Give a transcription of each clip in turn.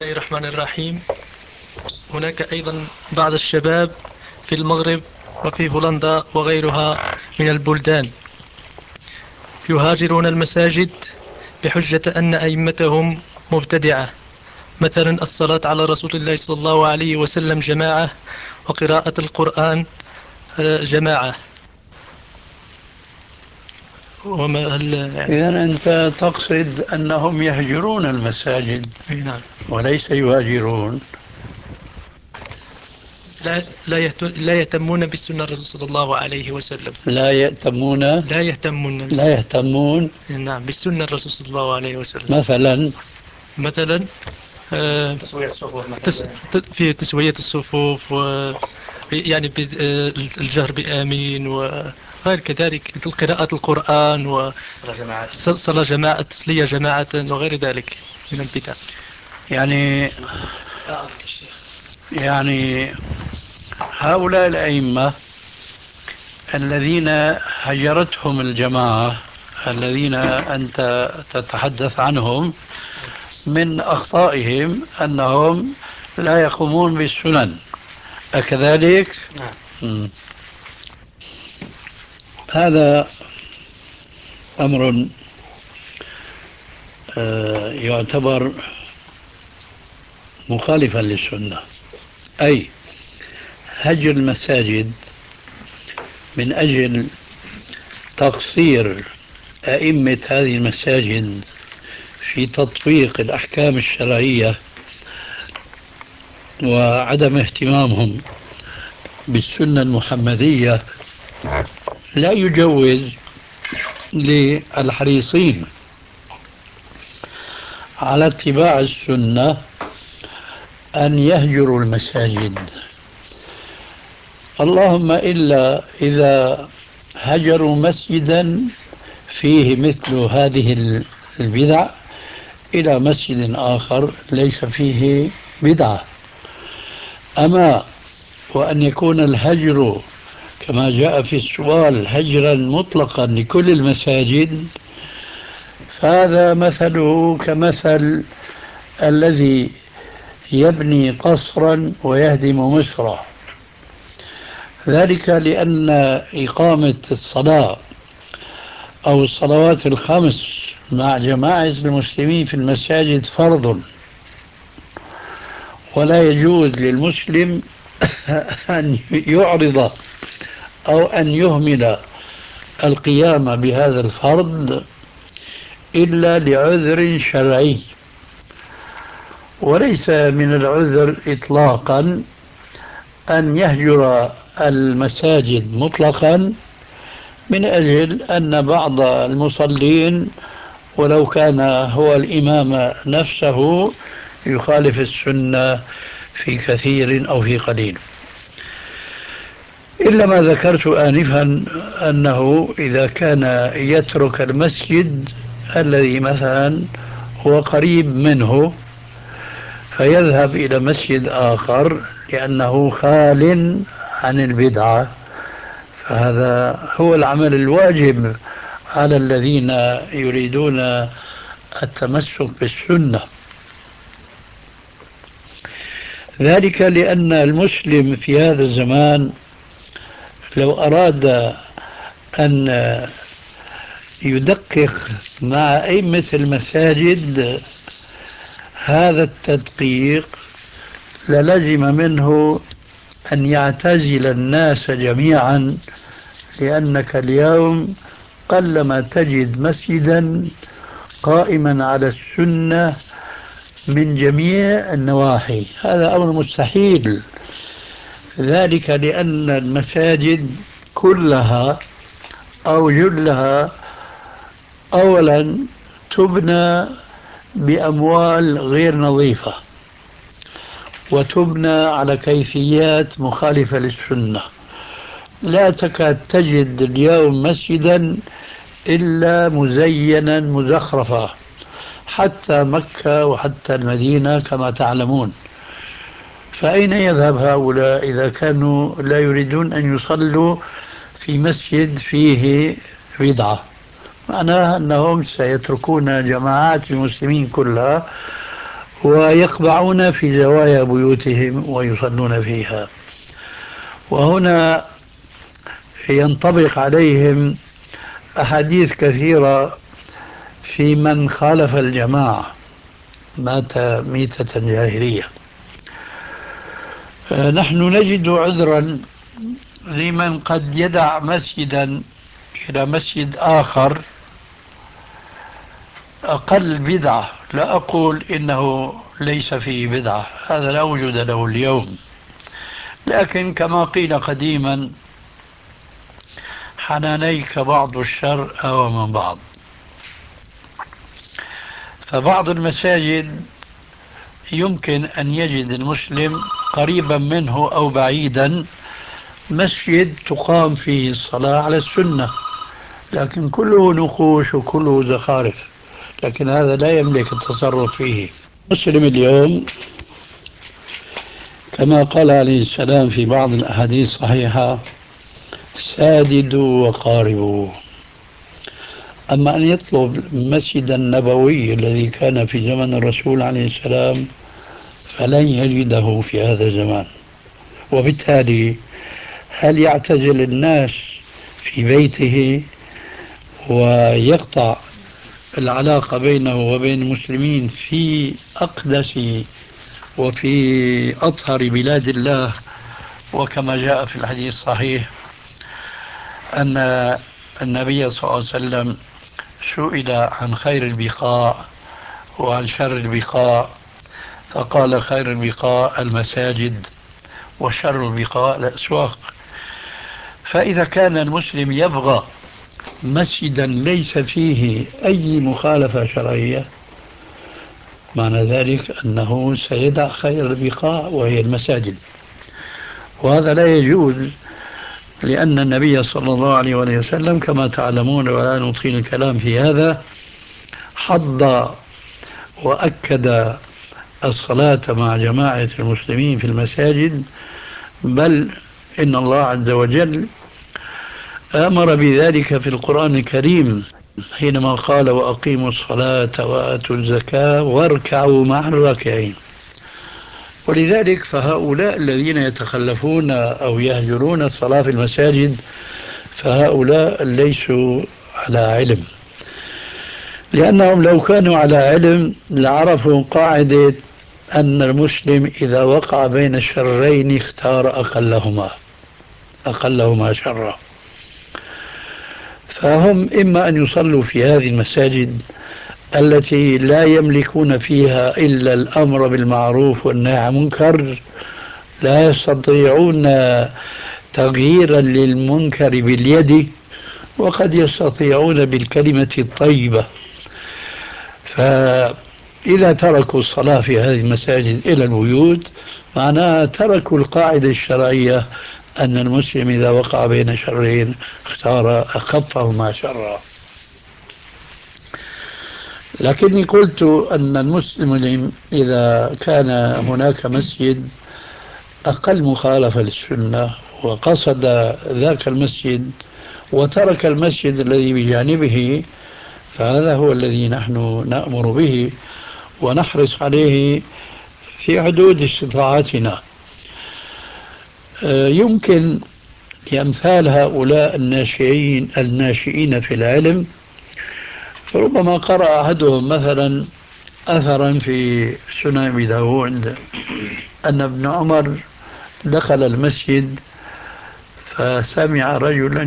الله الرحمن الرحيم. هناك أيضا بعض الشباب في المغرب وفي هولندا وغيرها من البلدان يهاجرون المساجد بحجة أن أئمتهم مبتدعة، مثلا الصلاة على رسول الله صلى الله عليه وسلم جماعة، وقراءة القرآن جماعة. وما هل يعني؟ إذا أنت تقصد أنهم يهجرون المساجد نعم. وليس يهاجرون. لا يهتمون بالسنة الرسول صلى الله عليه وسلم. لا يأتمون. لا يهتمون لا يهتمون. نعم، بالسنة الرسول صلى الله عليه وسلم. مثلا مثلا تسوية الصفوف في تسوية الصفوف، و يعني الجهر بآمين، وغير كذلك مثل قراءة القرآن وصلاة جماعة، تسلية جماعة، وغير ذلك من البدع. يعني يعني هؤلاء الأئمة الذين هجرتهم الجماعة الذين أنت تتحدث عنهم، من أخطائهم أنهم لا يقومون بالسنن، أكذلك؟ نعم. مم. هذا أمر يعتبر مخالفا للسنة، أي هجر المساجد من أجل تقصير أئمة هذه المساجد في تطبيق الأحكام الشرعية وعدم اهتمامهم بالسنة المحمدية لا يجوز للحريصين على اتباع السنة أن يهجروا المساجد، اللهم إلا إذا هجروا مسجدا فيه مثل هذه البدع إلى مسجد آخر ليس فيه بدعة. أما وأن يكون الهجر كما جاء في السؤال هجرا مطلقا لكل المساجد، فهذا مثله كمثل الذي يبني قصرا ويهدم مصرا، ذلك لأن إقامة الصلاة أو الصلوات الخمس مع جماعة المسلمين في المساجد فرض، ولا يجوز للمسلم أن يعرض أو أن يهمل القيام بهذا الفرض إلا لعذر شرعي. وليس من العذر إطلاقا أن يهجر المساجد مطلقا من أجل أن بعض المصلين ولو كان هو الإمام نفسه يخالف السنة في كثير أو في قليل، إلا ما ذكرت آنفا أنه إذا كان يترك المسجد الذي مثلا هو قريب منه فيذهب إلى مسجد آخر لأنه خال عن البدعة، فهذا هو العمل الواجب على الذين يريدون التمسك بالسنة. ذلك لأن المسلم في هذا الزمان لو أراد أن يدقق مع أئمة المساجد هذا التدقيق للزم منه أن يعتزل الناس جميعا، لأنك اليوم قلما تجد مسجدا قائما على السنة من جميع النواحي، هذا أمر مستحيل. ذلك لأن المساجد كلها أو جلها أولا تبنى بأموال غير نظيفة، وتبنى على كيفيات مخالفة للسنة. لا تكاد تجد اليوم مسجدا إلا مزينا مزخرفا، حتى مكة وحتى المدينة كما تعلمون. فأين يذهب هؤلاء إذا كانوا لا يريدون أن يصلوا في مسجد فيه بدعة؟ معناها أنهم سيتركون جماعات المسلمين كلها ويقبعون في زوايا بيوتهم ويصلون فيها. وهنا ينطبق عليهم أحاديث كثيرة في من خالف الجماعة مات ميتة جاهلية. نحن نجد عذرا لمن قد يدع مسجدا إلى مسجد آخر أقل بدعة. لا أقول إنه ليس فيه بدعة، هذا لا وجود له اليوم، لكن كما قيل قديما: حنانيك بعض الشر أو من بعض. فبعض المساجد يمكن أن يجد المسلم قريبا منه أو بعيدا مسجد تقام فيه الصلاة على السنة، لكن كله نقوش وكله زخارف، لكن هذا لا يملك التصرف فيه. مسلم اليوم كما قال عليه السلام في بعض الأحاديث الصحيحة: ساددوا وقاربوا. أما أن يطلب المسجد النبوي الذي كان في زمن الرسول عليه السلام فلن يجده في هذا الزمان. وبالتالي هل يعتزل الناس في بيته ويقطع العلاقة بينه وبين المسلمين في أقدس وفي أطهر بلاد الله؟ وكما جاء في الحديث الصحيح أن النبي صلى الله عليه وسلم سئل عن خير البقاع وعن شر البقاع، فقال: خير البقاع المساجد، وشر البقاع الأسواق. فإذا كان المسلم يبغى مسجدا ليس فيه أي مخالفة شرعية، معنى ذلك أنه سيدع خير البقاع وهي المساجد، وهذا لا يجوز، لأن النبي صلى الله عليه وسلم كما تعلمون ولا نطيل الكلام في هذا حض وأكد الصلاة مع جماعة المسلمين في المساجد، بل إن الله عز وجل أمر بذلك في القرآن الكريم حينما قال: وأقيموا الصلاة وآتوا الزكاة واركعوا مع الراكعين. ولذلك فهؤلاء الذين يتخلفون أو يهجرون الصلاة في المساجد فهؤلاء ليسوا على علم، لأنهم لو كانوا على علم لعرفوا قاعدة أن المسلم إذا وقع بين الشرين اختار أقلهما شرا. فهم إما أن يصلوا في هذه المساجد التي لا يملكون فيها إلا الأمر بالمعروف والنهي عن المنكر، لا يستطيعون تغييرا للمنكر باليد، وقد يستطيعون بالكلمة الطيبة. فإذا تركوا الصلاة في هذه المساجد إلى البيوت معناها تركوا القاعدة الشرعية أن المسلم إذا وقع بين شرين اختار أخفهما شرا. لكني قلت أن المسلم إذا كان هناك مسجد أقل مخالفة للسنة وقصد ذاك المسجد وترك المسجد الذي بجانبه، فهذا هو الذي نحن نأمر به ونحرص عليه في حدود استطاعتنا. يمكن لأمثال هؤلاء الناشئين في العلم ربما قرأ أحدهم مثلا أثرا في سنن أبي داود أن ابن عمر دخل المسجد فسمع رجلا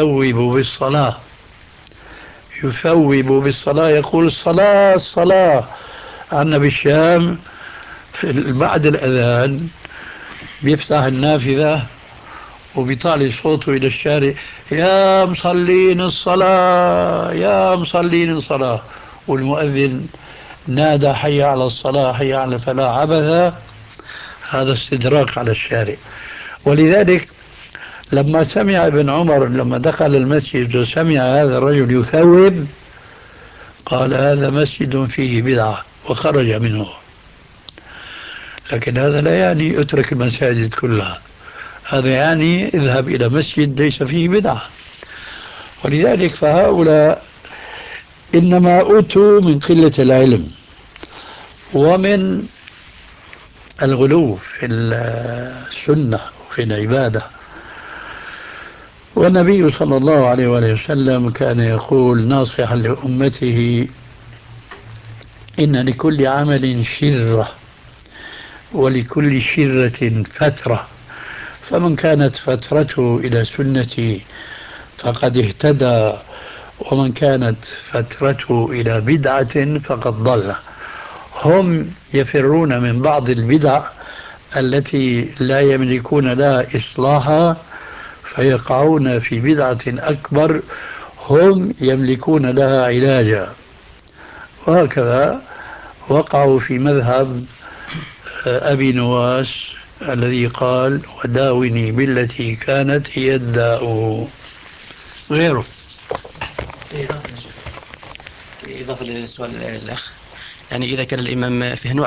يثوب بالصلاة يقول: الصلاة الصلاة. عندنا بالشام بعد الأذان بيفتح النافذة وبيطالع صوته إلى الشارع: يا مصلين الصلاة يا مصلين الصلاة. والمؤذن نادى: حي على الصلاة حي على الفلاح. عبث، هذا استدراك على الشارع. ولذلك لما سمع ابن عمر لما دخل المسجد وسمع هذا الرجل يثوب قال: هذا مسجد فيه بدعة، وخرج منه. لكن هذا لا يعني اترك المساجد كلها، هذا يعني اذهب إلى مسجد ليس فيه بدعة. ولذلك فهؤلاء إنما أوتوا من قلة العلم، ومن الغلو في السنة وفي العبادة. والنبي صلى الله عليه وآله وسلم كان يقول ناصحا لأمته: إن لكل عمل شرة ولكل شرة فترة، فمن كانت فترته إلى سنتي فقد اهتدى، ومن كانت فترته إلى بدعة فقد ضل. هم يفرون من بعض البدع التي لا يملكون لها إصلاحا، فيقعون في بدعة أكبر هم يملكون لها علاجا. وهكذا وقعوا في مذهب أبي نواس الذي قال: وداوني بالتي كانت هي الداء. غيره. إضافة لسؤال الأخ، يعني إذا كان الإمام فيه نوع